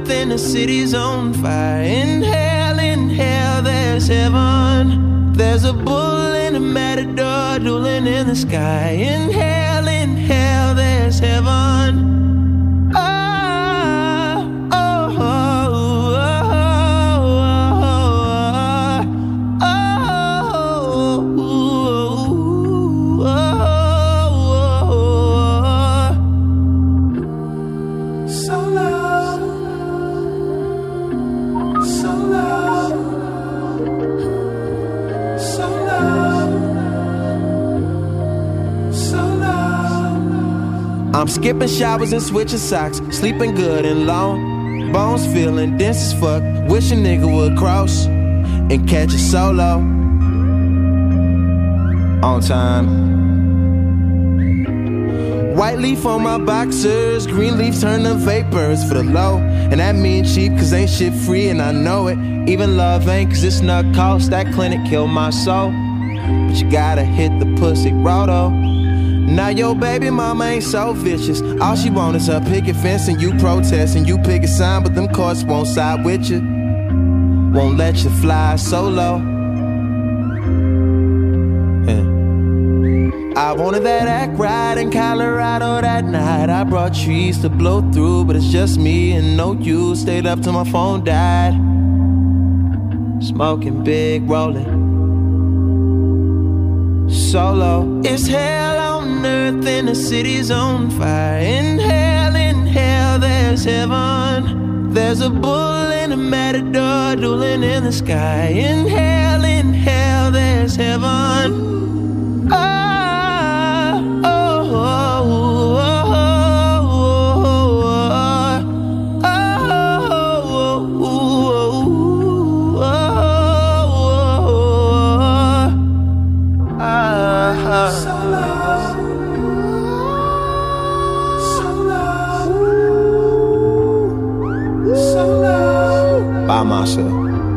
earth and the city's on fire. In hell, there's heaven. There's a bull and a matador dueling in the sky. In hell, there's heaven. I'm skipping showers and switching socks, sleeping good and long, bones feeling dense as fuck. Wish a nigga would cross and catch a solo on time. White leaf on my boxers, green leaf turn to vapors for the low. And that mean cheap cause ain't shit free and I know it. Even love ain't cause it's not cost, that clinic killed my soul. But you gotta hit the pussy raw though. Now your baby mama ain't so vicious. All she want is her picket fence and you protest and you pick a sign, but them courts won't side with you. Won't let you fly solo. I wanted that act right in Colorado that night. I brought trees to blow through, but it's just me and no you. Stayed up till my phone died. Smoking big, rolling solo. It's hell on earth and the city's on fire. In hell, there's heaven. There's a bull and a matador dueling in the sky. In hell, there's heaven. By myself.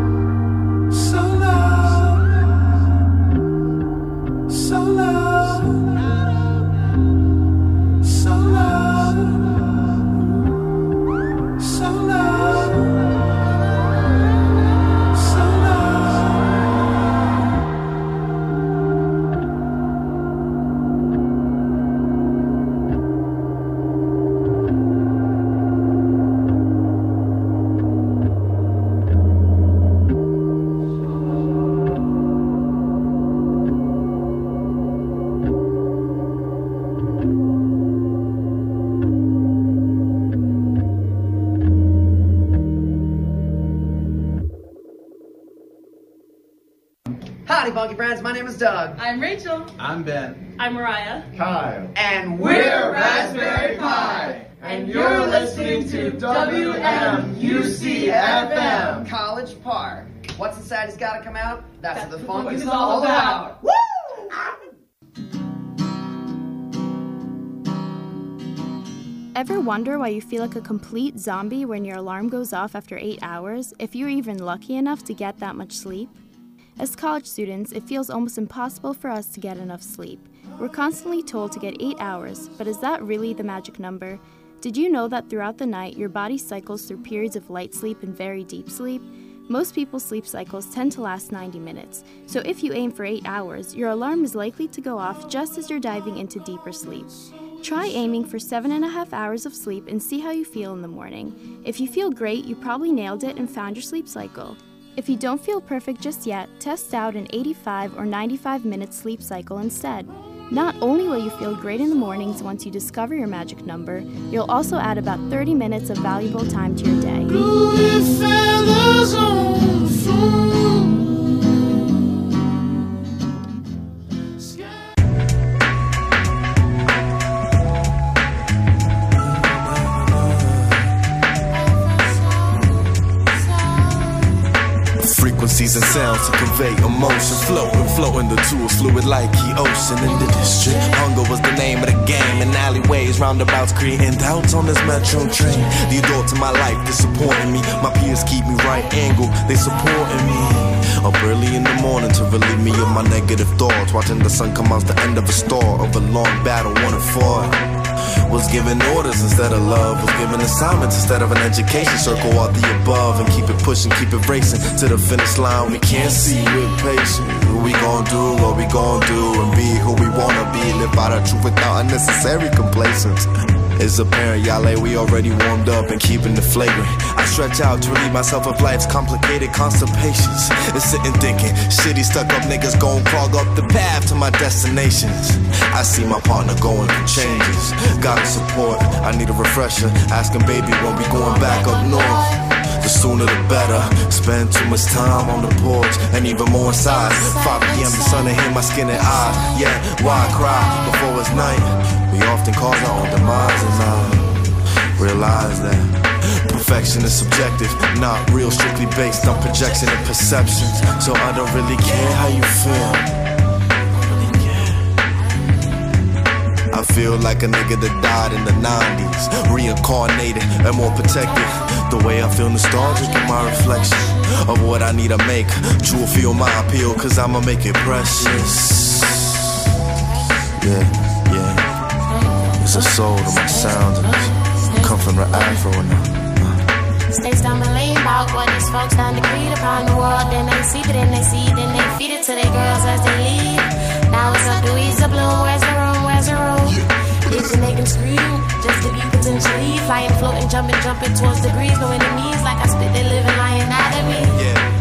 Howdy, Funky Friends. My name is Doug. I'm Rachel. I'm Ben. I'm Mariah. Kyle. And we're Raspberry Pi. And you're listening to WMUC-FM. College Park. What's Inside has got to come out? That's what the funk is all all about. Woo! Ever wonder why you feel like a complete zombie when your alarm goes off after 8 hours, if you're even lucky enough to get that much sleep? As college students, it feels almost impossible for us to get enough sleep. We're constantly told to get 8 hours, but is that really the magic number? Did you know that throughout the night, your body cycles through periods of light sleep and very deep sleep? Most people's sleep cycles tend to last 90 minutes, so if you aim for 8 hours, your alarm is likely to go off just as you're diving into deeper sleep. Try aiming for 7.5 hours of sleep and see how you feel in the morning. If you feel great, you probably nailed it and found your sleep cycle. If you don't feel perfect just yet, test out an 85 or 95-minute sleep cycle instead. Not only will you feel great in the mornings once you discover your magic number, you'll also add about 30 minutes of valuable time to your day. Frequencies and sounds to convey emotions, floating the tools, fluid like the ocean in the district. Hunger was the name of the game, in alleyways, roundabouts, creating doubts on this metro train. The adult to my life disappointing me, my peers keep me right angled, they supporting me. Up early in the morning to relieve me of my negative thoughts, watching the sun come out the end of a star of a long battle won and fought. Was given orders instead of love. Was given assignments instead of an education. Circle all the above and keep it pushing, keep it racing to the finish line. We can't see with patience. What we gon' do, what we gon' do, and be who we wanna be. Live by the truth without unnecessary complacence. It's apparent, y'all, we already warmed up and keeping it flagrant. I stretch out to relieve myself of life's complicated constipations. And sitting thinking, shitty stuck up niggas gon' clog up the path to my destinations. I see my partner going through changes. Gotta support, I need a refresher. Asking baby when we going back up north. The sooner the better. Spend too much time on the porch and even more inside. 5 p.m. the sun and hit my skin and eyes. Yeah, why cry before it's night? We often cause our own demise, and I realize that perfection is subjective, not real, strictly based on projection and perceptions. So I don't really care how you feel. I feel like a nigga that died in the 90s, reincarnated and more protected. The way I feel nostalgic in my reflection of what I need to make. True feel my appeal, cause I'ma make it precious. Yeah. It's a soul to my sound. Come from the Afro now. Stay stumbling about what these folks done decreed upon the world. Then they seek it and they see it, then they feed it to their girls as they leave. Now it's up to ease the bloom. Where's the room? Where's the room? If you make them scream, just to be potentially flying, floating, jumping towards the breeze. No enemies, like I spit their living lying out of me.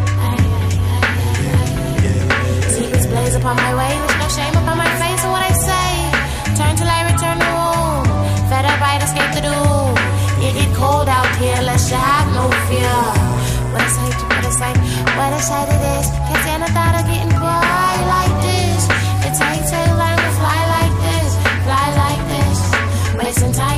Secrets blaze upon my way, with no shame upon my face. And what I say, turn till I return to home. Fed up, I'd escape the doom. It get cold out here, let's have no fear. What a sight, what a sight, what a sight it is. Can't stand the thought of getting by like this. It takes a learn to fly like this, fly like this. Wasting time.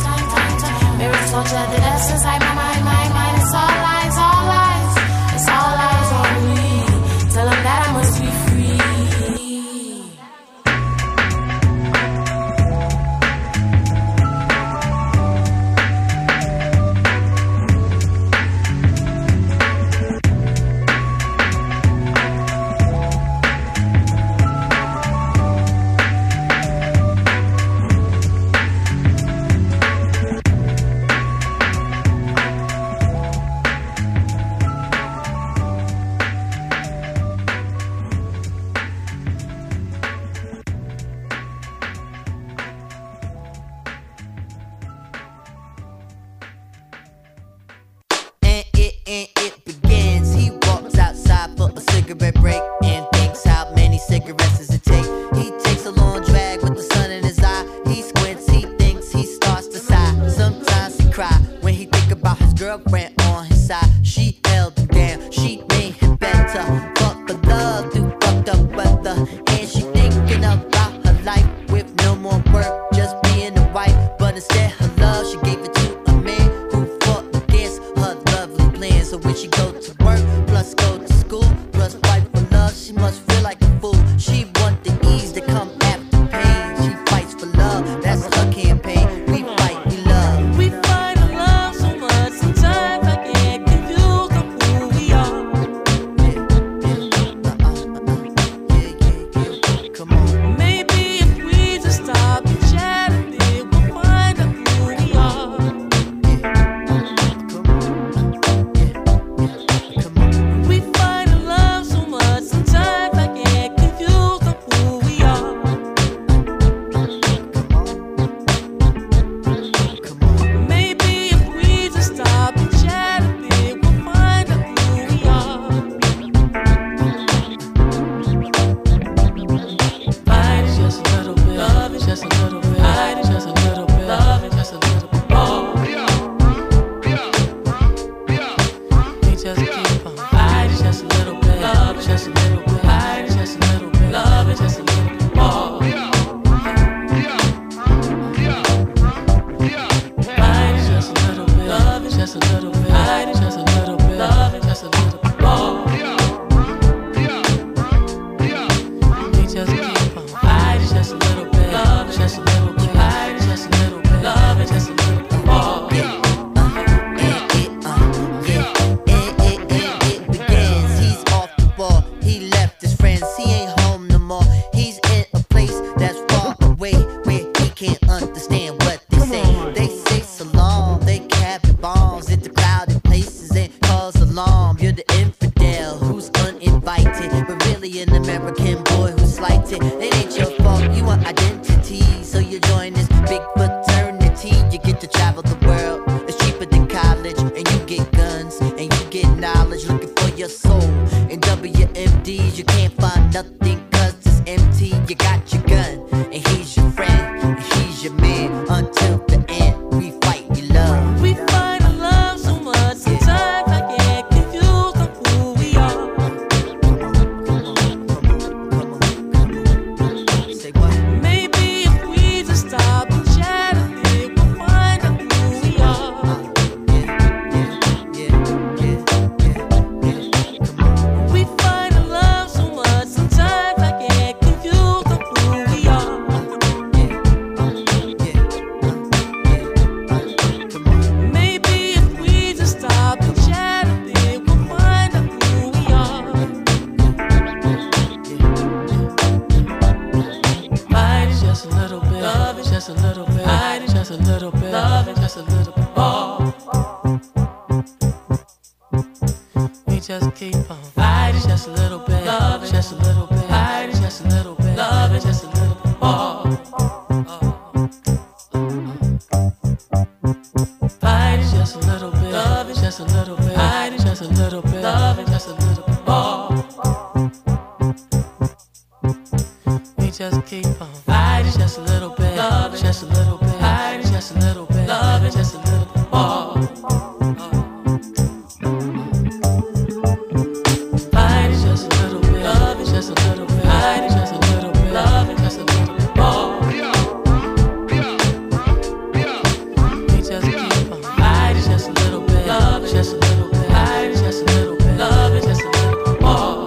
Mirrors torture the dust inside my mind. It's all lies, all lies. It's all lies on me. Tell them that I must be free. Understand what alarm, you're the infidel who's uninvited, but really an American boy who's slighted. It ain't your fault, you want identity, so you join this big fraternity. You get to travel the world, it's cheaper than college, and you get guns, and you get knowledge, looking for your soul. In WMDs, you can't find nothing, cause it's empty. You got your gun, and he's your friend, and he's your man, until the end, we fight, we love. We fight and love so much, sometimes I get confused on who we are. Say what? Maybe if we just stop and chat a bit, we'll find out who we are. We fight and love so much, sometimes I get confused on who we are. Maybe if we just stop and chat a bit, we'll find out who we are. Fight is just a little bit, love is just a little bit, fight is just a little bit, love is just a little bit more. We just keep on. Fight is just a little bit, love is just a little bit, fight is just a little bit, love is just a little bit more. Fight is just a little bit, love is just a little bit, fight is just a little bit, love is just a little bit more. We just keep on. Fight is just a little bit, love is just a little bit, fight is just a little bit, love is just a little bit more. Fight is just a little bit, love is just a little bit, fight is just a little bit, love is just a little bit more. We just keep on. Fight is just a little bit, love is just a little bit, fight is just a little bit, love is just a little bit more.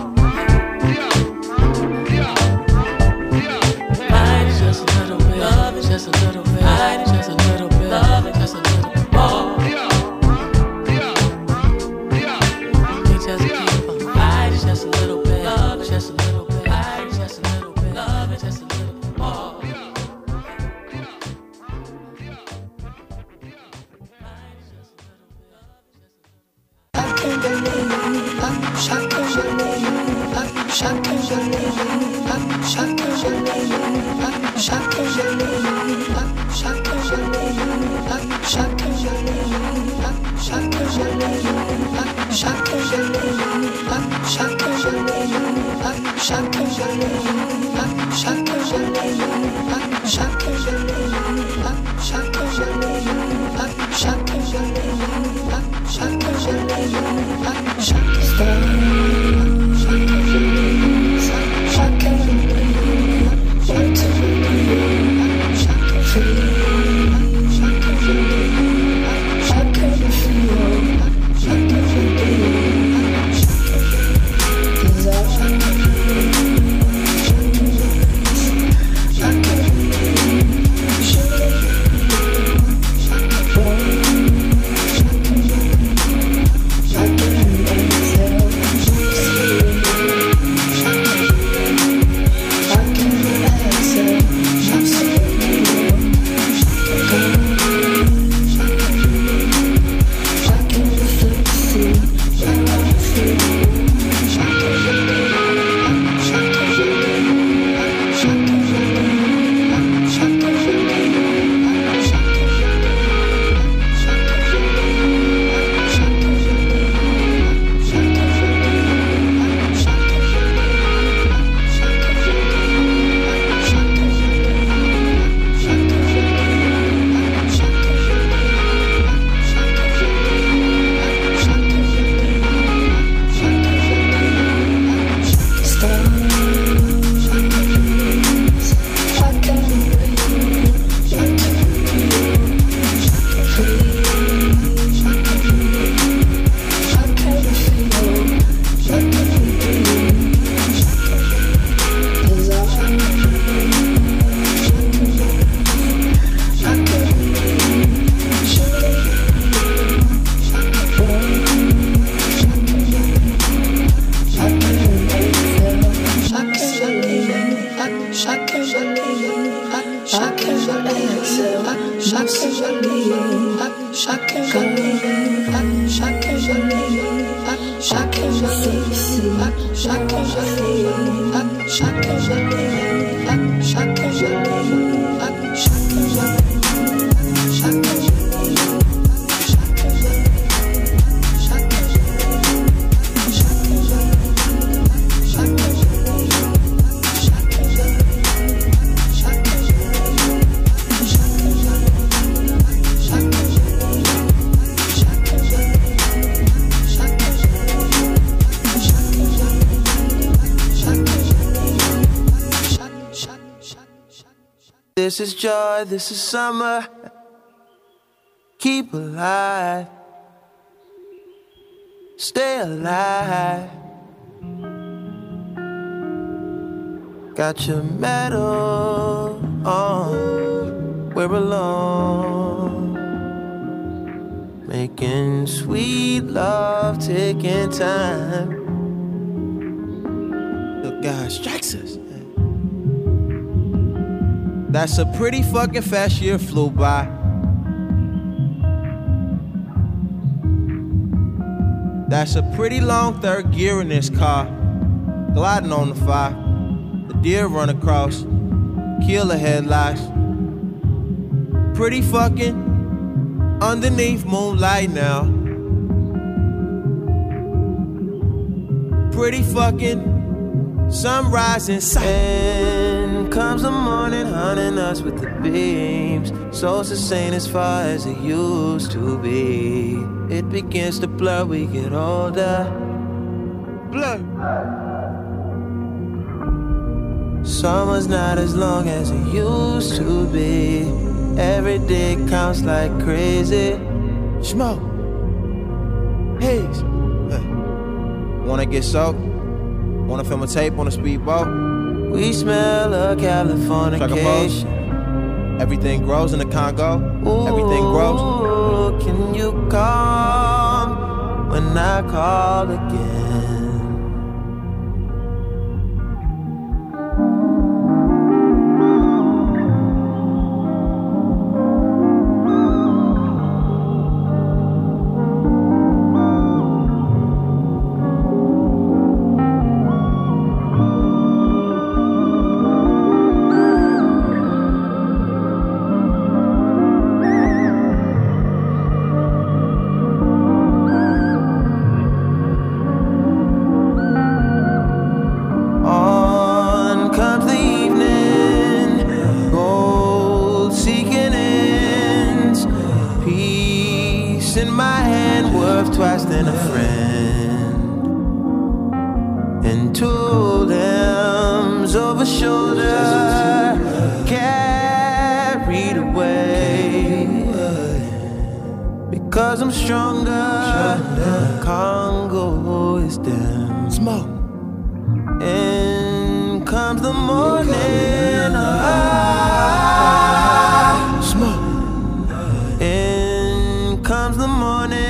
Fight is just a little bit, love is just a little bit, fight is just a little bit, love is just a little bit more. We just keep on. Fight is just a little bit, love is just a little bit, fight is just a little bit, love is just a little bit more. This is joy, this is summer. Keep alive. Stay alive. Got your medal on. We're alone. Making sweet love, taking time. The guy strikes us. That's a pretty fucking fast year flew by. That's a pretty long third gear in this car. Gliding on the fire. The deer run across. Kill the headlights. Pretty fucking underneath moonlight now. Pretty fucking sunrise in sight. And comes the morning hunting us with the beams. So sustained as far as it used to be. It begins to blur, we get older. Blur. Summer's not as long as it used to be. Every day counts like crazy. Smoke. Haze. Wanna get soaked? Wanna film a tape on a speedboat? We smell of Californication. Everything grows in the Congo. Ooh, everything grows. Can you come when I call again? Twice than a friend, and two limbs over shoulder, carried away. Because I'm stronger, Congo is down. Smoke. And comes the morning, smoke. And comes the morning.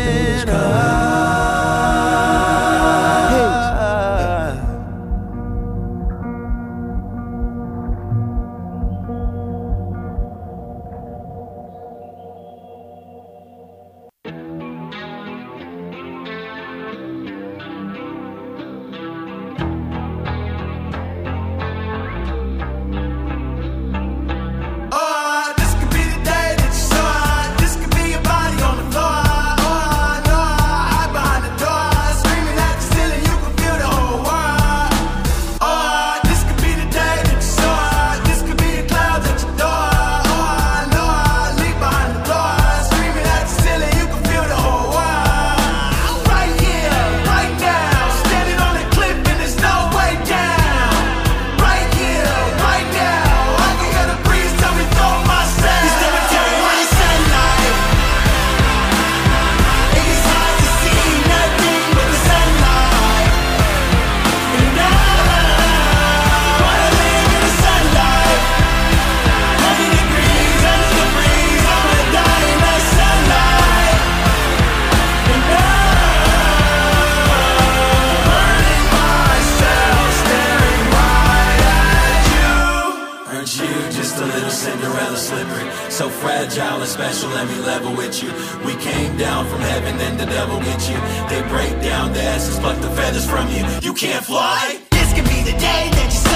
So fragile and special, let me level with you. We came down from heaven and the devil get you. They break down the asses, pluck the feathers from you. You can't fly. This could be the day that you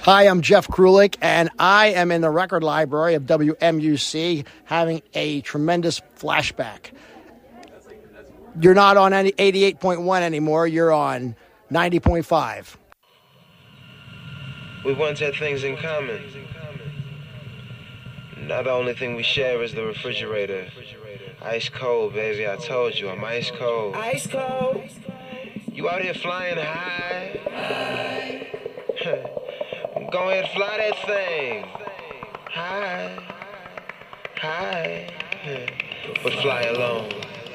Hi, I'm Jeff Krulik, and I am in the record library of WMUC having a tremendous flashback. You're not on any 88.1 anymore. You're on 90.5. We once had things in common. Now the only thing we share is the refrigerator. Ice cold, baby, I told you, I'm ice cold. Ice cold? You out here flying high? Go ahead, fly that thing. High, but fly alone.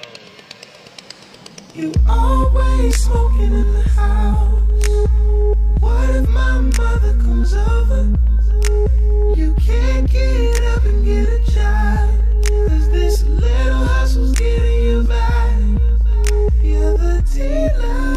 You always smoking in the house. What if my mother comes over? You can't get up and get a job, 'cause this little hustle's getting you by. You're the dealer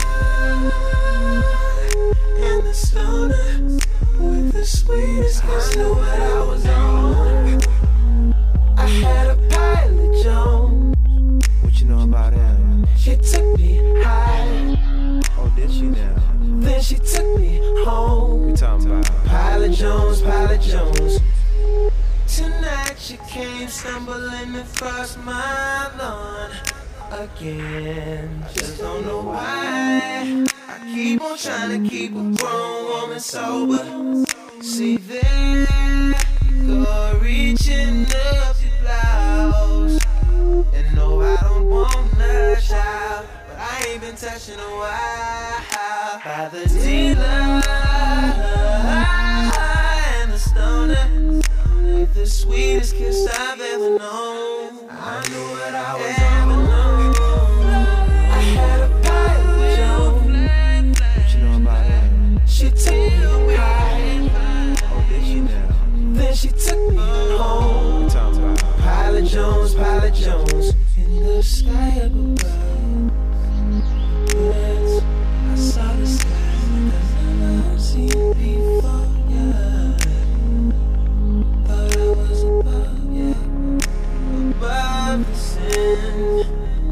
and the stoner with the sweetest kiss. I knew what I was on. I had a Pilot Jones. What you know about him? She took me high. Oh, did she now? Then she took me home. We talking about Pilot Jones, Pilot Jones. Tonight she came stumbling across my lawn again. Just don't know why. I keep on trying to keep a grown woman sober. See there, you go reaching up your blouse. And no, I don't want a child, but I ain't been touching a while. By the dealer and the stoner with the sweetest kiss I've ever known. I knew what I was on. I had a Pilot Jones. What you know about him? She took me high. Oh, did she now? Then she took me home. We talking about Pilot Jones, Pilot Jones. In the sky up above, I saw the sky I've never seen before. Yeah, thought I was above, yeah, above the sin.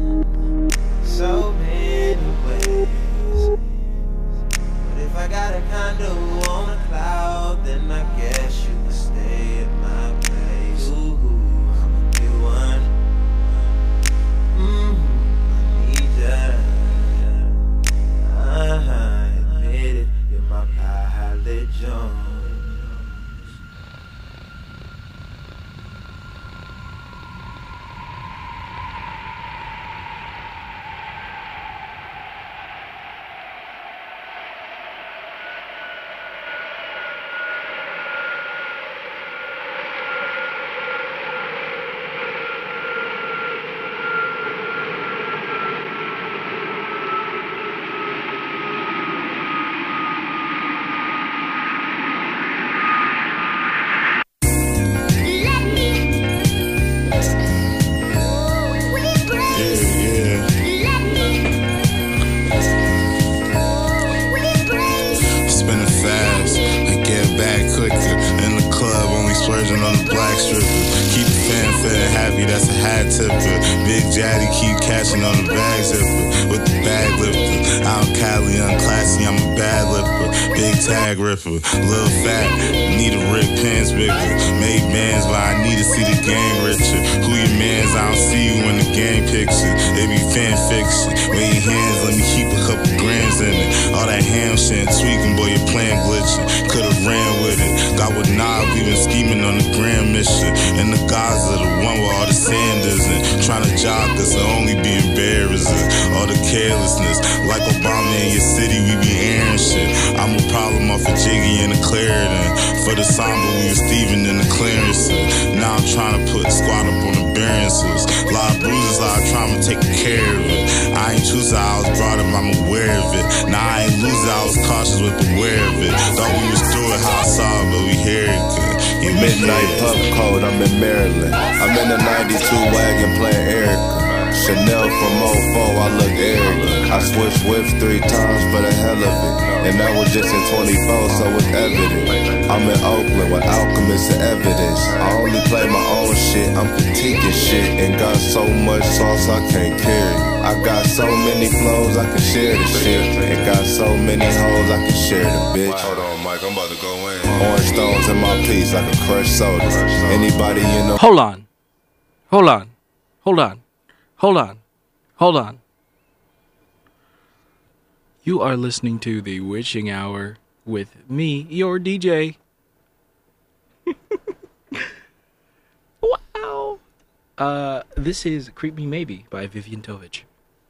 So many ways. But if I got a condo on a cloud, then I guess you can stay at my place. Ooh, I'ma get one. I need ya. Admit it, you're my Pilot Jones. Lil Fat, need a Rick Pence bigger. Made bands, but I need to see the game richer. Who your mans? I don't see you in the game picture. It be fan fiction. Wave your hands, let me keep a couple grams in it. All that ham shit, tweaking, boy, your plan glitching. Could've ran with it. Got with Knob, we been scheming on the grand mission. And the guys are the one with all the sand isn't. Trying to jog us and only be embarrassing. All the carelessness, like Obama in your city, we be airing shit. I'm a problem off of Jiggy and the Clarendon. For the Samba, we was Steven and the Clarence. Now I'm trying to put squad up on the Bearances. Lot of bruises, lot of trauma, taking care of it. I ain't choose how I was brought up, I'm aware of it. Now I ain't lose it, I was cautious with aware of it. Thought we was through it, how I saw it, but we hear it good. Midnight pub code, I'm in Maryland. I'm in the 92 wagon playing Erica. Chanel from 04, I look arrogant. I switched whips 3 times for the hell of it. And that was just in 24, so it's evident. I'm in Oakland with alchemists and evidence. I only play my own shit, I'm critiquing shit. And got so much sauce I can't carry. I got so many flows I can share the shit. And got so many hoes I can share the bitch. Hold on, Mike, I'm about to go in. Orange stones in my piece like a crushed soda. Anybody in the... Hold on. Hold on. Hold on. Hold on. Hold on. You are listening to The Witching Hour with me, your DJ. Wow. This is Creep Me Maybe by Vivian Tovich.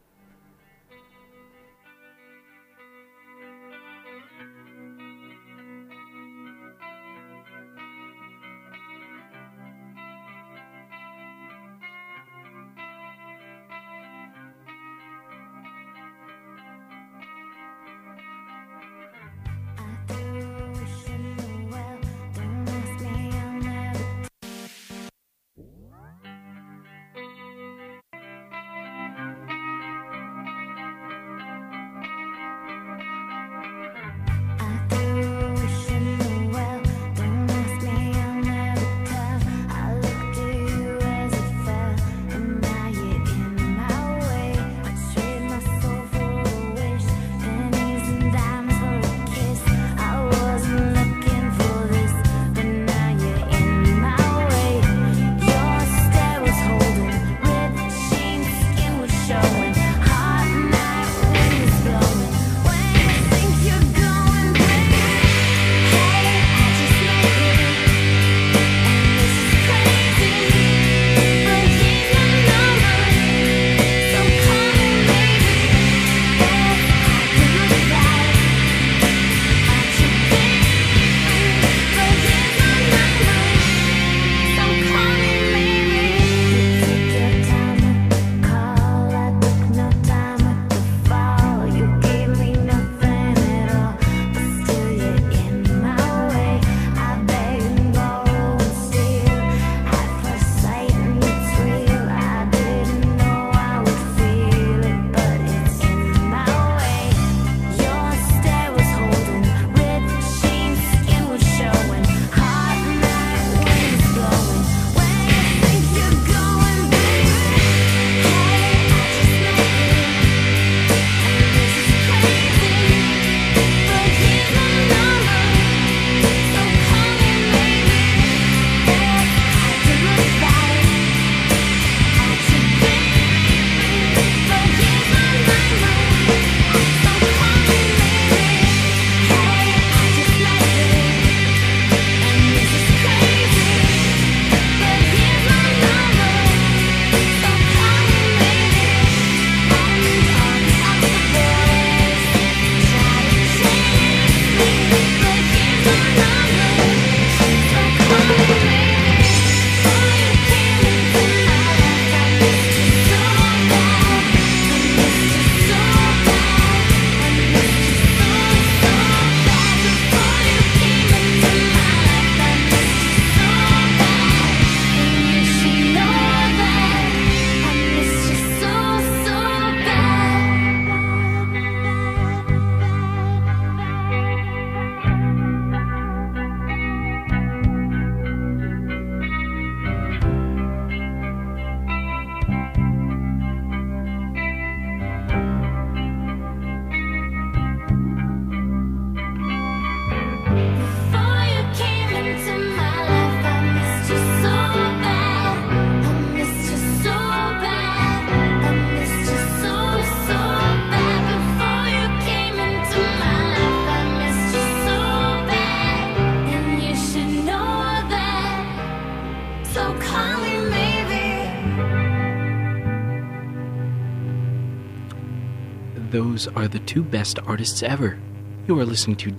Those are the 2 best artists ever. You are listening to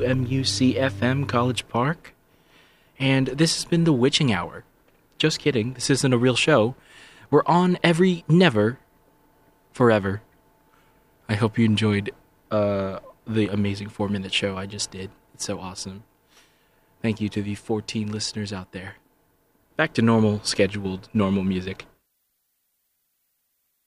WMUC-FM College Park, and this has been The Witching Hour. Just kidding, this isn't a real show. We're on every never, forever. I hope you enjoyed the amazing 4-minute show I just did. It's so awesome. Thank you to the 14 listeners out there. Back to normal, scheduled, normal music.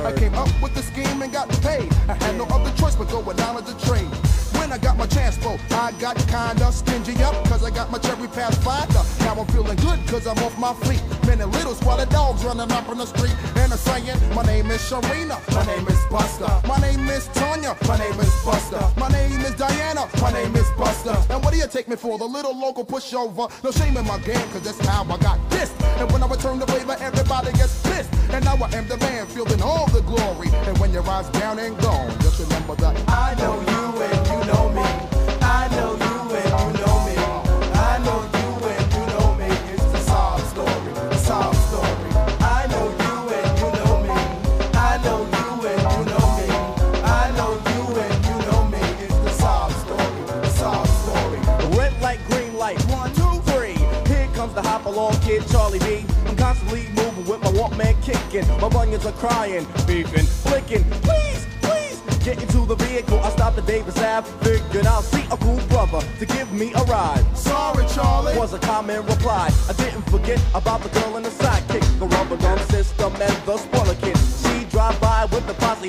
I came up with the scheme and got paid. I had no other choice but go down to the trade. When I got my chance, though, I got kinda stingy up, cause I got my cherry pathfinder. Now I'm feeling good cause I'm off my feet. Many little squalid dogs running up on the street. And I'm saying, my name is Sharina, my name is Buster. My name is Tanya, my name is Buster. My name is Diana, my name is Buster. And what do you take me for? The little local pushover. No shame in my game cause that's how I got pissed. And when I return the favor, everybody gets pissed. And now I am the man, feeling all the glory. And when your eyes down and gone, just remember that I know you and you know me. I know you and you know me. I know you and you know me. It's the sob story, the sob story. I know you and you know me. I know you and you know me. I know you and you know me. It's the sob story, the sob story. Red light, green light, 1, 2, 3. Here comes the hop along kid, Charlie B. I'm constantly moving with my Walkman kicking. My bunions are crying, beefing, flicking. Please, please, get into the vehicle. I stopped at Davis Ave, figured I'll see a cool brother to give me a ride. Sorry, Charlie, was a common reply. I didn't forget about the girl and the sidekick, the rubber drum system and the spoiler kid. She drive by with the posse.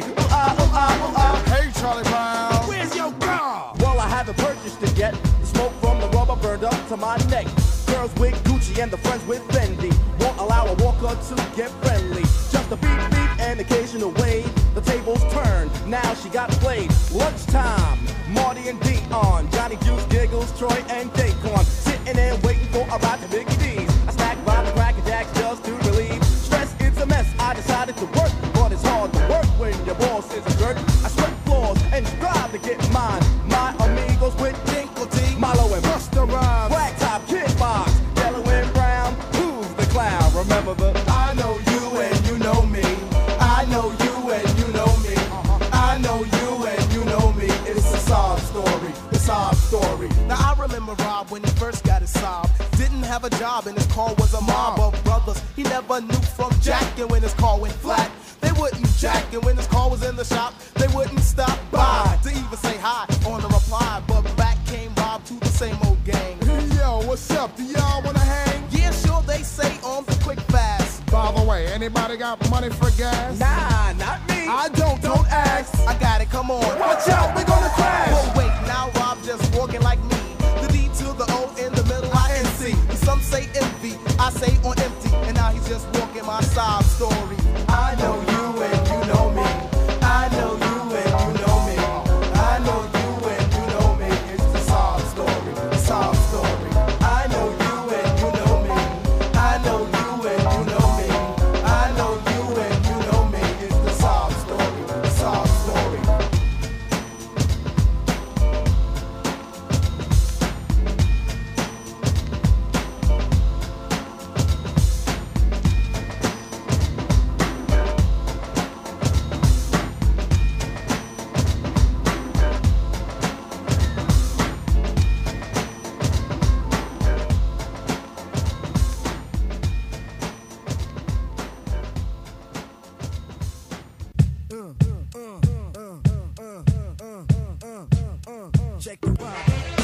Hey, Charlie Brown, where's your girl? Well, I haven't purchased it yet. The smoke from the rubber burned up to my neck. Girls with Gucci and the friends with Fendi won't allow a walker to get friendly. Just a beep beep and occasional wave. The tables turned, now she got played. Lunchtime, Marty and Dion, Johnny Juice, Giggles, Troy and Daquan, sitting there waiting for a ride to Biggie D's. I stacked by the Cracker Jacks just to relieve stress. It's a mess. I decided to work, but it's hard to work when your boss is a jerk. I sweat floors and strive to get mine. My amigos with Dinkle T, Milo and Busta Rhymes, Black Top, Kid Box, Yellow and Brown. Who's the clown? Remember the I know you and you know me. I know you and you know me. I know you and you know me. It's a sob story, the sob story. Now I remember Rob when he first got his sob. Didn't have a job and his car was a mob of brothers. He never knew from Jack, and when his car went flat, they wouldn't jack. And when his car was in the shop, they wouldn't stop by to even say hi on the reply. But back came Rob to the same old gang. Yo, what's up? Do y'all wanna hang? Yeah, sure, they say on the quick fast. By the way, anybody got money for gas? Nah, not me. I don't ask. I got it, come on. Watch out, we're gonna crash. But wait, now Rob just walking like me. The D to the O in the middle, I-N-C. Some say envy, I say on empty. And now he's just walking my sob story. I know you and you know me. I know you and you know me. I know you and you know me. It's the sob story, the sob story. I know you and you know me. I know you and you know me. I know you and you know me. It's the sob story, the sob story. Check the ride.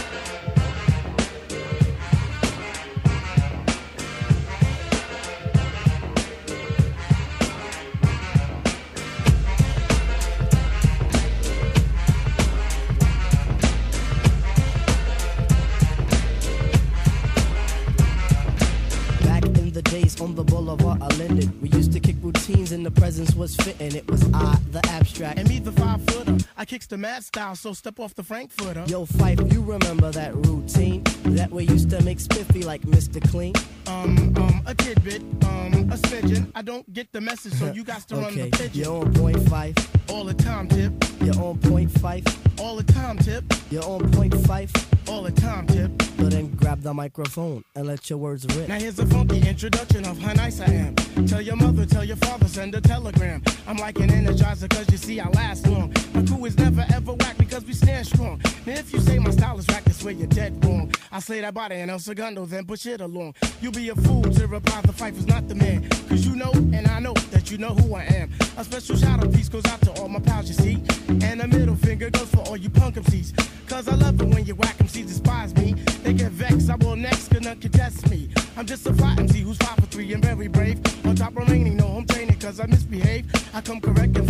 Back in the days on the boulevard, I lended. We used to kick routines and the presence was fitting. It was I, the abstract. And me, the 5-footer. I kicks the mad style, so step off the Frankfurter. Yo, Fife, you remember that routine? That we used to make spiffy like Mr. Clean? A tidbit, a smidgen. I don't get the message, so you got to run the pigeon. You're on point, Fife. All the time, Tip. You're on point, Fife. All the time, Tip. You're on point, Fife. All the time, Tip. So then grab the microphone and let your words rip. Now here's a funky introduction of how nice I am. Tell your mother, tell your father, send a telegram. I'm like an energizer, cause you see I last long. My crew is never ever whack because we stand strong. Now if you say my style is whack, that's where you're dead wrong. I slay that body and El Segundo, then push it along. You'll be a fool to reply the fight was not the man. Cause you know, and I know, that you know who I am. A special shout out piece goes out to all my pals, you see. And a middle finger goes for all you punk MCs. Cause I love it when you whack MCs despise me. They get vexed, I will next, cause none can test me. I'm just a fly MC who's 5 for 3 and very brave. On top remaining, no home training cause I misbehave. I come correct and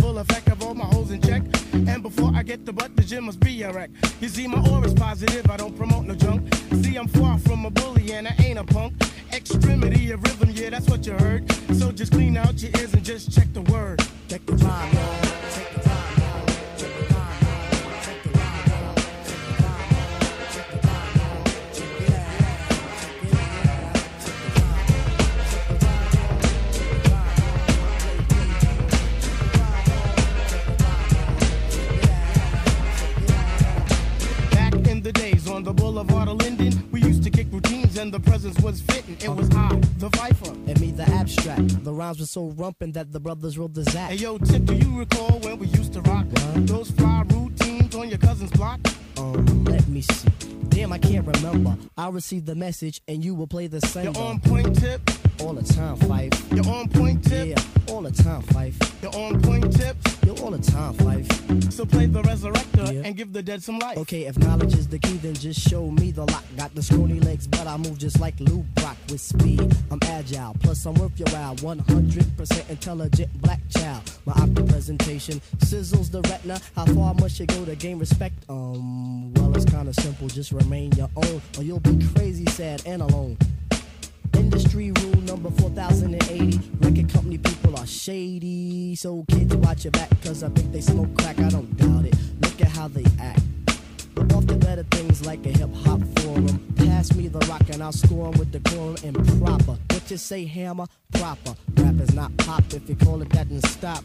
get the butt, the gym must be a wreck. You see, my aura's positive, I don't promote no junk. See, I'm far from a bully and I ain't a punk. Extremity of rhythm, yeah, that's what you heard. So just clean out your ears and just check the word. Check the time, y'all. Take the time. On the boulevard of Linden, we used to kick routines and the presence was fitting. It was I, the Viper, and me, the Abstract. The rhymes were so rumpin' that the brothers wrote the Zach. Hey yo, Tip, do you recall when we used to rock those fly routines on your cousin's block? Let me see. Damn, I can't remember. I'll receive the message and you will play the same. You're on point, Tip. All the time, Fife. You're on point, Tip. Yeah, all the time, Fife. You're on point, Tip. You're all the time, Fife. So play the resurrector and give the dead some life. Okay, if knowledge is the key, then just show me the lock. Got the scrawny legs, but I move just like Lou Brock with speed. I'm agile, plus I'm worth your while. 100% intelligent black child. My optic presentation sizzles the retina. How far must you go to gain respect? Well, it's kinda simple. Just remain your own, or you'll be crazy, sad, and alone. Industry rule number 4080. Record company people are shady. So kids, watch your back, cause I think they smoke crack. I don't doubt it. Look at how they act. But off the better things like a hip-hop forum. Pass me the rock and I'll score 'em with the quorum and proper. What you say, hammer? Proper. Rap is not pop. If you call it that, then stop.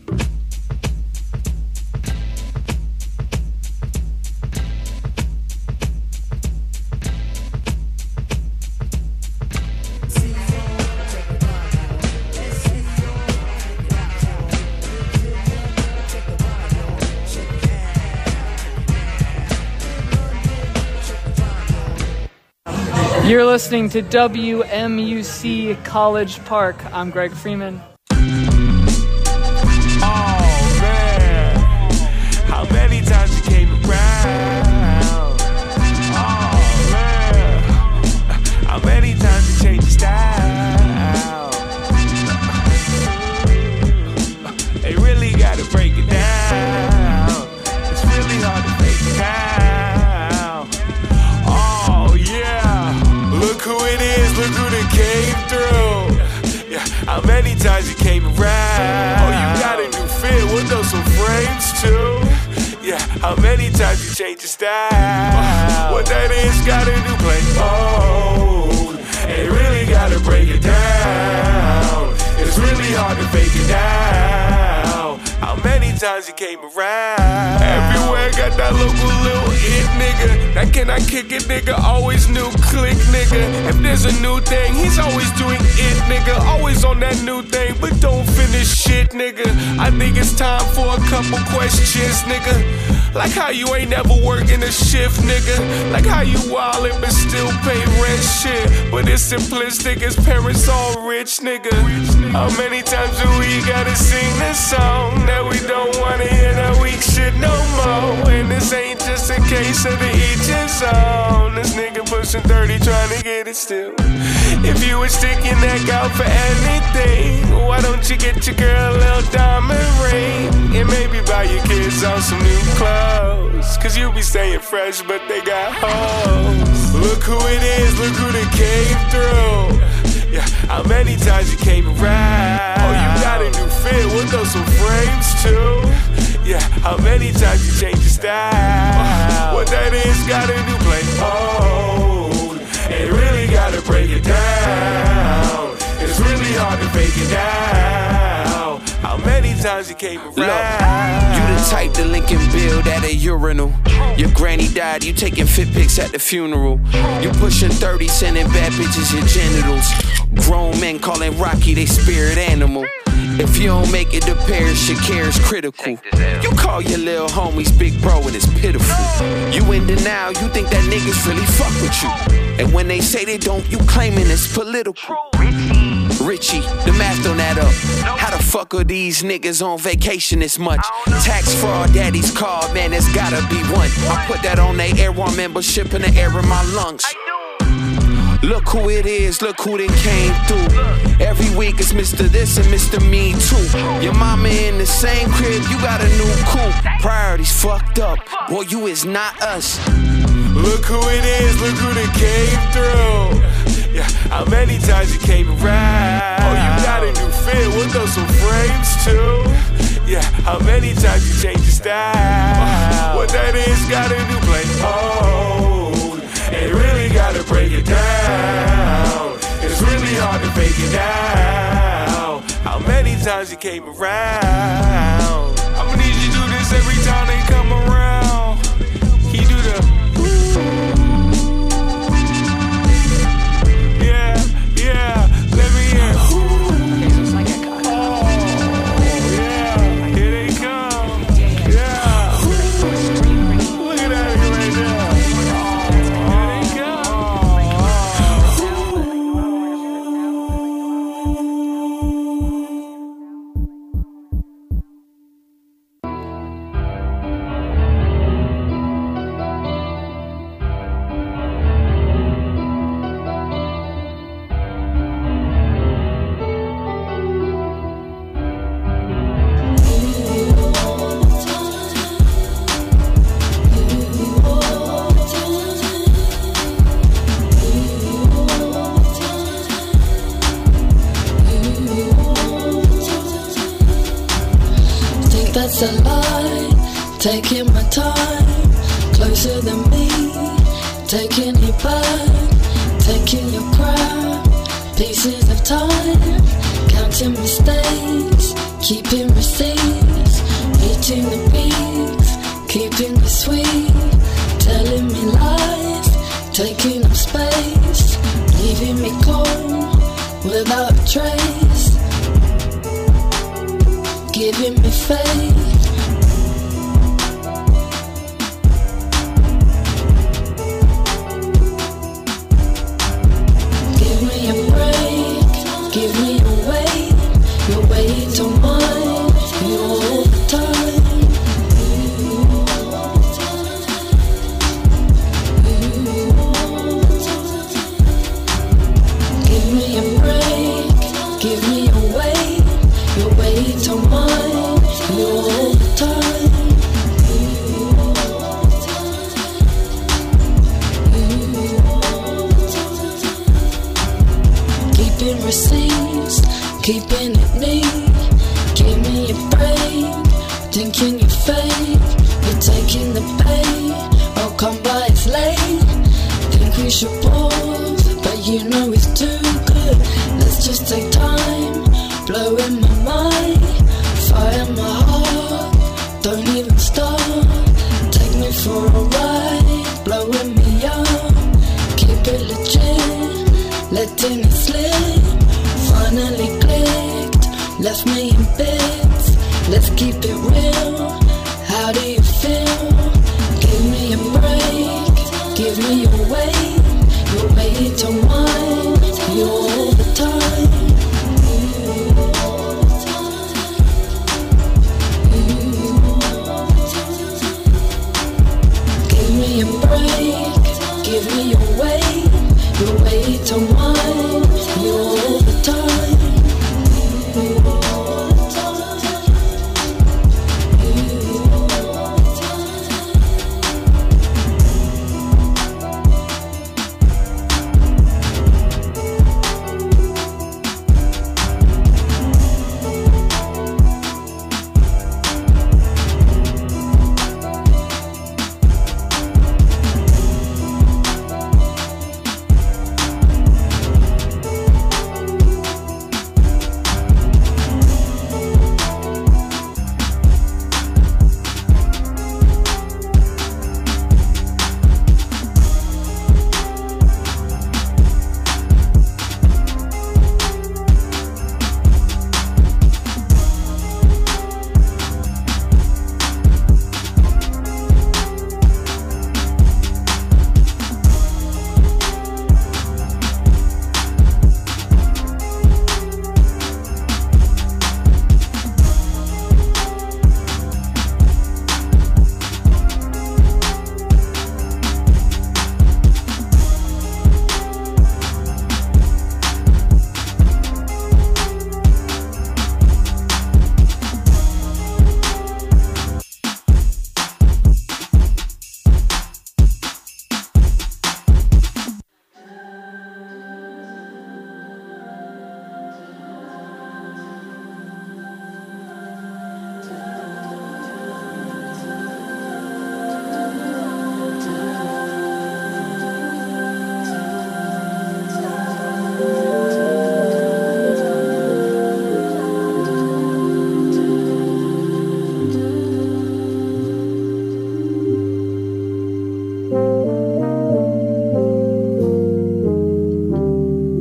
You're listening to WMUC College Park. I'm Greg Freeman. Oh man, how many times you came around? Oh man, how many times you changed your style? They really gotta break it down. It's really hard to break it down. Oh yeah. Look who it is, look who that came through. Yeah, how many times you came around? Oh, you got a new fit, with those some frames too. Yeah, how many times you changed your style? What that is, got a new play. Oh, they really gotta break it down. It's really hard to fake it down. How many times you came around? Everywhere got that local little it nigga. That cannot kick it nigga, always new click nigga. If there's a new thing, he's always doing it nigga. Always on that new thing, but don't finish shit nigga. I think it's time for a couple questions nigga. Like how you ain't never working a shift nigga. Like how you wildin' but still pay rent shit. But it's simplistic, his parents all rich nigga. How many times do we gotta sing this song? That we don't wanna hear that weak shit no more. And this ain't just a case of the each his own. This nigga pushing 30 trying to get it still. If you would stick your neck out for anything, why don't you get your girl a little diamond ring? And maybe buy your kids on some new clothes. Cause you be staying fresh but they got hoes. Look who it is, look who that came through. Yeah, how many times you came around? Oh, you got a new fit, with those some frames too. Yeah, how many times you changed your style? What that is, got a new play. Oh, they really gotta break it down. It's really hard to fake it down. How many times you came around? Look, you the type to link and build at a urinal. Your granny died, you taking fit pics at the funeral. You pushing 30, sending bad bitches your genitals. Grown men calling Rocky they spirit animal. If you don't make it to Paris, your care is critical. You call your little homies big bro and it's pitiful. You in denial, you think that niggas really fuck with you. And when they say they don't, you claiming it's political. Richie, the math don't add up. How the fuck are these niggas on vacation this much? Tax fraud, daddy's card, man, there's gotta be one. I put that on their Air One membership in the air in my lungs. Look, Look who it is, look who done came through. Every week it's Mr. This and Mr. Me Too. Your mama in the same crib, you got a new coupe. Priorities fucked up, boy, you is not us. Look who it is, look who done came through. Yeah, how many times you came around? Oh, you got a new fit, we'll throw some frames too. Yeah, how many times you changed your style? What that is, got a new play. Oh, and really gotta break it down. It's really hard to fake it now. How many times you came around? I'ma need you to do this every time they come around. Can you do the yeah, let me hear. Oh, yeah, here they come. Yeah, look at that right there. Here they That's a lie, taking my time, closer than me, taking you back, taking your crap, pieces of time, counting mistakes, keeping receipts, eating the beats, keeping it sweet, telling me lies, taking up space, leaving me cold, without a trace, giving me faith. Give me a break, give me a way. Your weight on mine, you all the time. Give me a break, give me a way. Your weight on mine, you all the time. Keeping receipts, keeping it neat. Give me a break, thinking you're fake. You're taking the bait, I'll come by, it's late. Think we should pause, but you know it's too good. Let's just take time, blowing my mind, fire my heart, don't even stop. Take me for a ride, blowing me up, keep it legit, letting it slip. Finally clicked, left me in bits. Let's keep it real, how do you feel? Give me a break, give me your weight. Your weight on mine, you all the time. Give me a break, give me your weight. Your weight on mine, you all the time.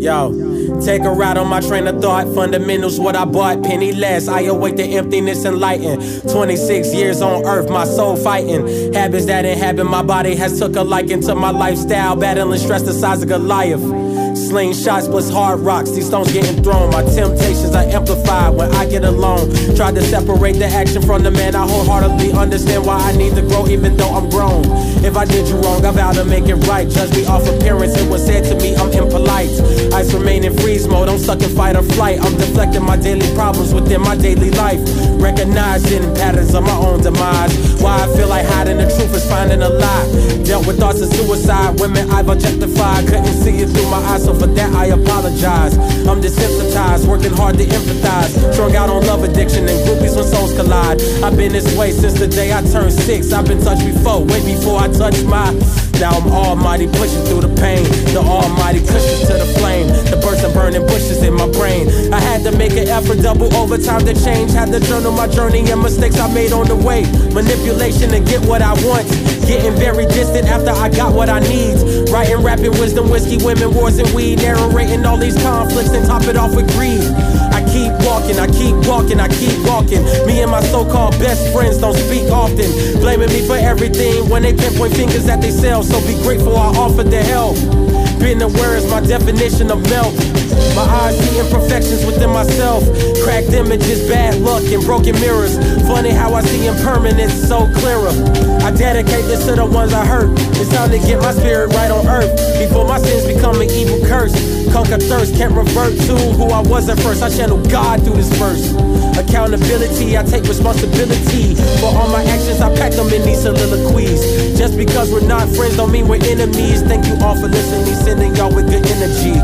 Yo, take a ride on my train of thought. Fundamentals, what I bought, penny less. I await the emptiness and lighten. 26 years on earth, my soul fighting. Habits that inhabit my body has took a liking to my lifestyle. Battling stress the size of Goliath. Slingshots plus hard rocks, these stones getting thrown. My temptations are amplified when I get alone. Tried to separate the action from the man. I wholeheartedly understand why I need to grow even though I'm grown. If I did you wrong, I vow to make it right. Judge me off appearance, it was said to me I'm impolite. Ice remain in freeze mode, I'm stuck in fight or flight. I'm deflecting my daily problems within my daily life. Recognizing patterns of my own demise. Why I feel like hiding the truth is finding a lie. Dealt with thoughts of suicide, women I've objectified. Couldn't see it through my eyes, so for that I apologize. I'm desensitized, working hard to empathize. Strung out on love addiction and groupies when souls collide. I've been this way since the day I turned 6. I've been touched before, way before I touched my. Now I'm almighty pushing through the pain. The almighty cushions to the flame. The bursts and burning bushes in my brain. I had to make an effort, double overtime to change. Had to journal my journey and mistakes I made on the way. Manipulation to get what I want. Getting very distant after I got what I need. Writing, rapping, wisdom, whiskey, women, wars, and weed. Narrating all these conflicts and top it off with greed. I keep walking, I keep walking, I keep walking. Me and my so-called best friends don't speak often. Blaming me for everything when they pinpoint fingers at themselves. So be grateful I offered the help. Being aware is my definition of milk. My eyes see imperfections within myself. Cracked images, bad luck, and broken mirrors. Funny how I see impermanence so clearer. I dedicate this to the ones I hurt. It's time to get my spirit right on earth before my sins become an evil curse. Conquer thirst, can't revert to who I was at first. I channel God through this verse. Accountability, I take responsibility for all my actions. I pack them in these soliloquies. Just because we're not friends don't mean we're enemies. Thank you all for listening, sending y'all with good energy.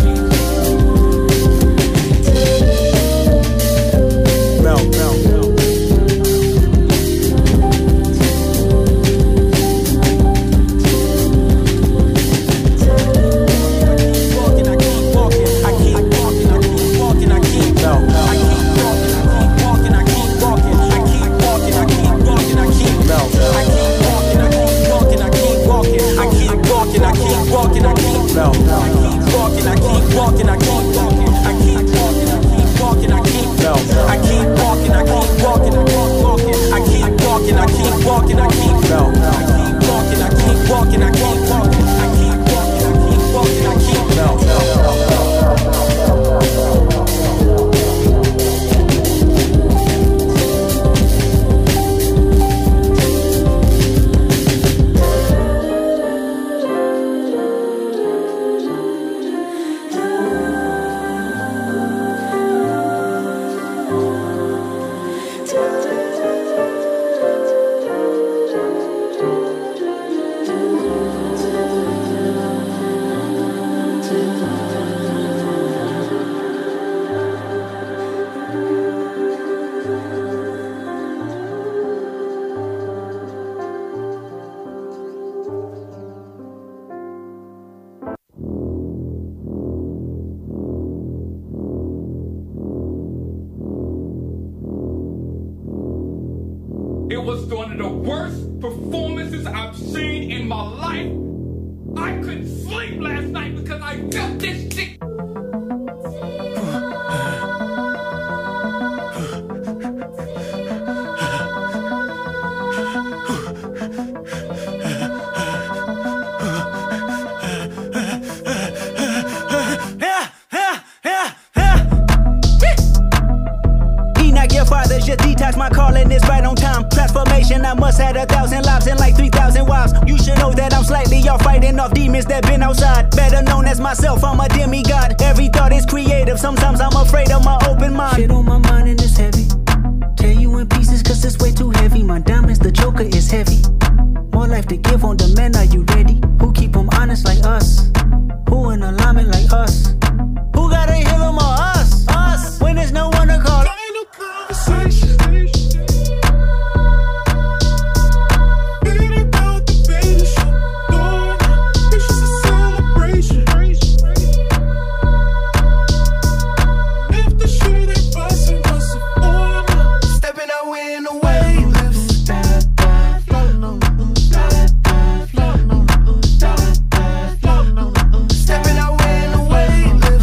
It was one of the worst performances I've seen in my life. I couldn't sleep last night because I felt this shit. I must have 1,000 lives and like 3,000 wives. You should know that I'm slightly off fighting off demons that been outside. Better known as myself, I'm a demigod. Every thought is creative, sometimes I'm afraid of my open mind. Shit on my mind and it's heavy. Tear you in pieces cause it's way too heavy. My diamonds, the joker is heavy. More life to give on demand, are you ready? Who keep them honest like us? Who in alignment like us? Who gotta heal them or us? Us, when there's no one to call. Final conversation. Stepping out in the way,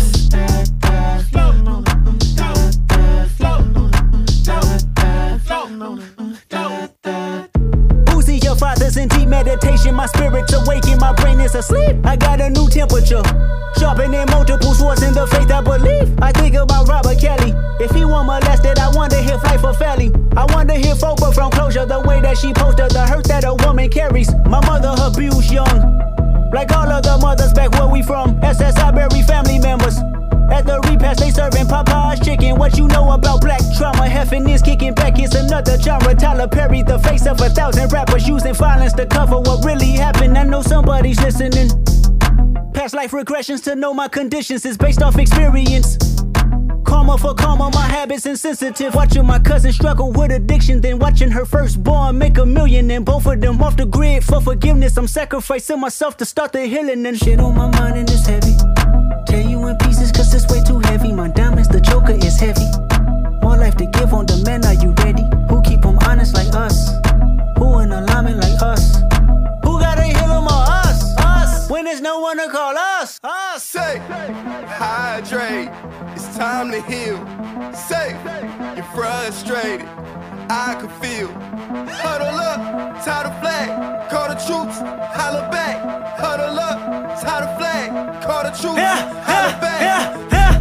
spirit's awakened, my brain is asleep. I got a new temperature, sharpening multiple swords in the faith I believe. I think about Robert Kelly. If he won't molested, I wonder if life a felly. I wonder if Oprah from Closure, the way that she posted the hurt that a woman carries. My mother abused young, like all other mothers back where we from. SSI bury family members. At the repast they serving Popeye's chicken. What you know about black trauma? Heffing is kicking back, it's another genre. Tyler Perry, the face of 1,000 rappers using violence to cover what really happened. I know somebody's listening. Past life regressions to know my conditions is based off experience. Karma for karma, my habits insensitive. Watching my cousin struggle with addiction, then watching her firstborn make $1 million, and both of them off the grid for forgiveness. I'm sacrificing myself to start the healing, and shit on my mind and it's heavy. Tear you in pieces cause it's way too heavy. My diamonds, the joker is heavy. More life to give on demand, are you ready? Who keep them honest like us? Who in alignment like us? Who gotta heal them or us? Us! When there's no one to call us? Us! Say, hydrate, it's time to heal. Say, you're frustrated, I can feel. Huddle up, tie the flag, call the troops, holler back. Huddle up, tie the flag, call the troops, holler back.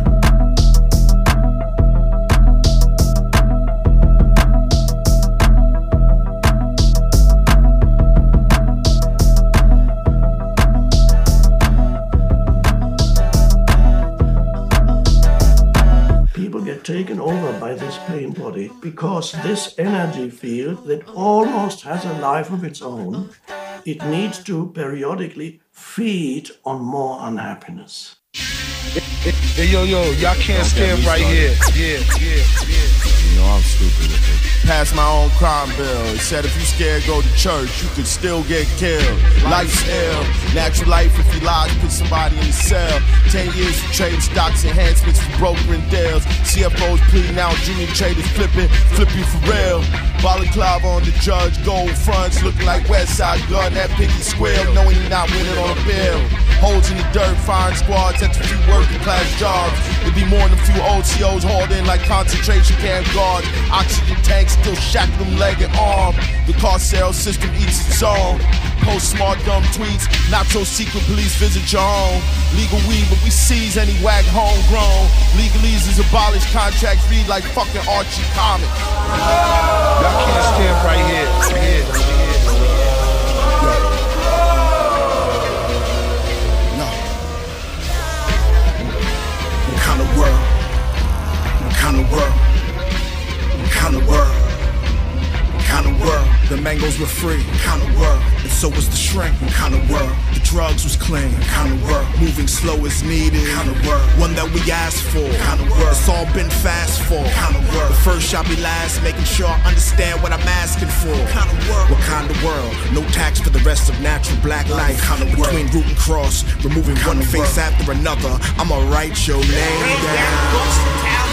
Get taken over by this pain body because this energy field that almost has a life of its own, it needs to periodically feed on more unhappiness. Hey, yo, y'all can't stand right here. Yeah. You know I'm stupid with it. Pass my own crime bill. He said if you scared go to church, you could still get killed. Life's ill. Natural life if you lie, put somebody in the cell. 10 years for trading stocks, enhancements for brokering deals. CFOs pleading out, junior traders flipping for real. Balaclava on the judge, gold fronts looking like West Side Gun. That piggy squeal, knowing you're not winning on a bill. Holes in the dirt, firing squads at the few working class jobs. It'd be more than a few OCOs hauled in like concentration camp guards. Oxygen tanks still shackle them leg and arm. The car sales system eats its own. Post smart dumb tweets, not so secret police visit your home. Legal weed, but we seize any whack homegrown. Legalese is abolished, contracts read like fucking Archie comics. Y'all can't stand right here. Kind of world. The mangoes were free, kind of world. And so was the shrink, kind of world. The drugs was clean, kind of world. Moving slow as needed, kind of world. One that we asked for, kind of world. It's all been fast for, kind of world. The first shall be last, making sure I understand what I'm asking for, kind of world. What kind of world? No tax for the rest of natural black life, kind of world. Between root and cross, removing one face after another, I'ma write your name down.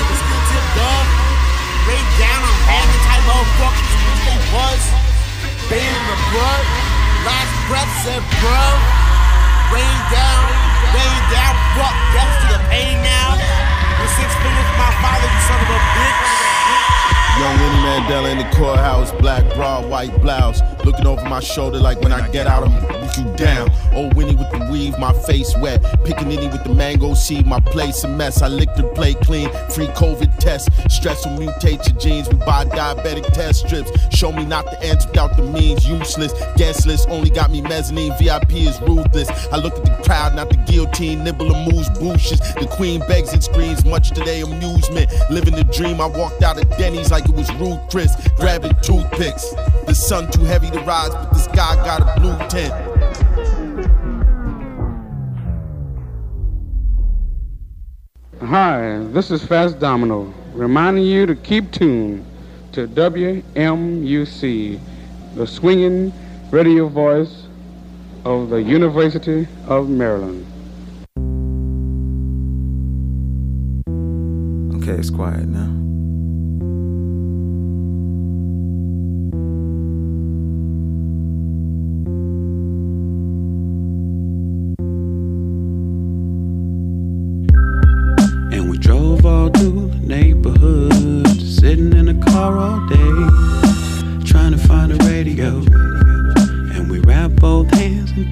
Rain down on having type of fuckers they was. Bane in the blood. Last breath said, bro. Rain down, fuck death to the pain now. With 6 fingers, my father, you son of a bitch. Young Winnie Mandela in the courthouse, black bra, white blouse. Looking over my shoulder like when I get out, I'm with you down. Old Winnie with the weave, my face wet. Pickaninny with the mango seed, my place a mess. I licked her plate clean, free COVID test. Stress will mutate your genes, we buy diabetic test strips. Show me not the ends without the means, useless. Guest list only got me mezzanine, VIP is ruthless. I look at the crowd, not the guillotine, nibble and moose bushes. The queen begs and screams, much to their amusement. Living the dream, I walked out of Denny's like it was Ruth Chris, grabbing toothpicks. The sun too heavy to rise, but the sky got a blue tint. Hi, this is Fast Domino, reminding you to keep tuned to WMUC, the swinging radio voice of the University of Maryland. Okay, it's quiet now. Drove all through the neighborhood, sitting in the car all day, trying to find a radio. And we wrapped both hands in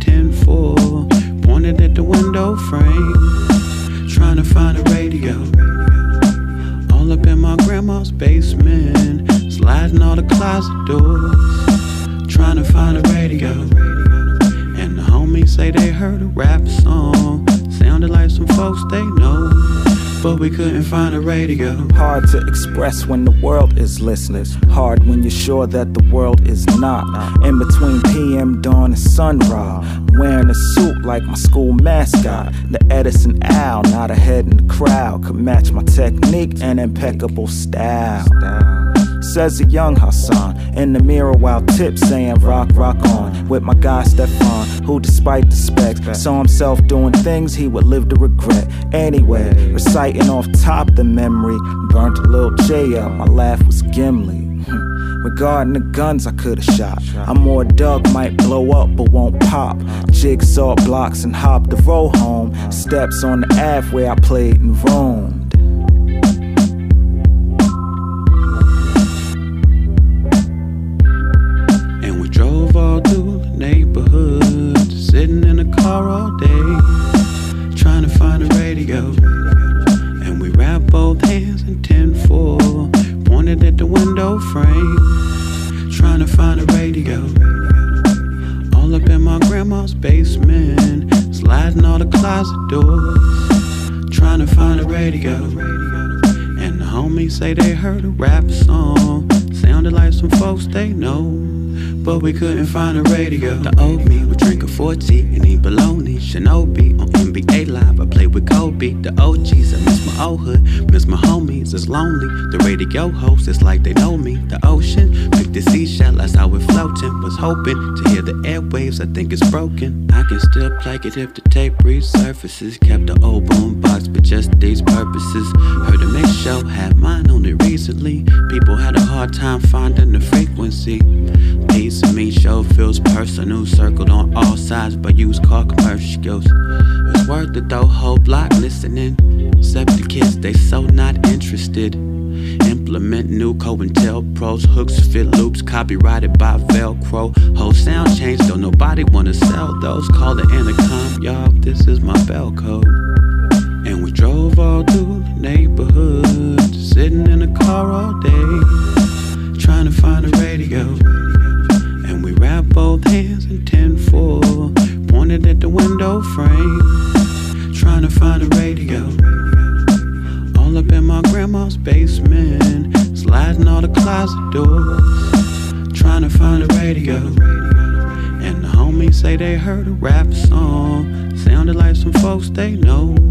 say they heard a rap song. Sounded like some folks they know, but we couldn't find a radio. Hard to express when the world is listeners. Hard when you're sure that the world is not. In between PM, dawn, and sunrise. Wearing a suit like my school mascot. The Edison Owl, not ahead in the crowd. Could match my technique and impeccable style. Says a young Hassan in the mirror while Tip saying rock, rock on. With my guy Stefan, who despite the specs saw himself doing things he would live to regret. Anyway, reciting off top the memory, burnt a little J up, my laugh was Gimli. Regarding the guns I could've shot, I'm more Doug, might blow up but won't pop. Jigsaw blocks and hop the roll home. Steps on the Ave where I played and roamed. Drove all through the neighborhood, sitting in a car all day, trying to find a radio. And we wrapped both hands in 10-4, pointed at the window frame, trying to find a radio. All up in my grandma's basement, sliding all the closet doors, trying to find a radio. And the homies say they heard a rap song, sounded like some folks they know, but we couldn't find a radio. The old me would drink a 40 and eat bologna. Shinobi on NBA Live, I play with Kobe. The OGs, I miss my old hood, miss my homies, it's lonely. The radio host, it's like they know me. The ocean, picked the seashell, that's how it floating. Was hoping to hear the airwaves, I think it's broken. I can still play it if the tape resurfaces. Kept the old boom box, but just these purposes. Heard a mix show, had mine on it recently. People had a hard time finding the frequency. Piece of me show feels personal, circled on all sides by used car commercials. It's worth it though, whole block listening. Except the kids, they so not interested. Implement new COINTELPRO's, hooks, fit loops, copyrighted by Velcro. Whole sound change, though nobody wanna sell those. Call the intercom, y'all, this is my bell code. And we drove all through the neighborhood, sitting in a car all day, trying to find a radio. And we wrapped both hands in 10-4, pointed at the window frame, trying to find a radio. All up in my grandma's basement, sliding all the closet doors, trying to find a radio. And the homies say they heard a rap song, sounded like some folks they know.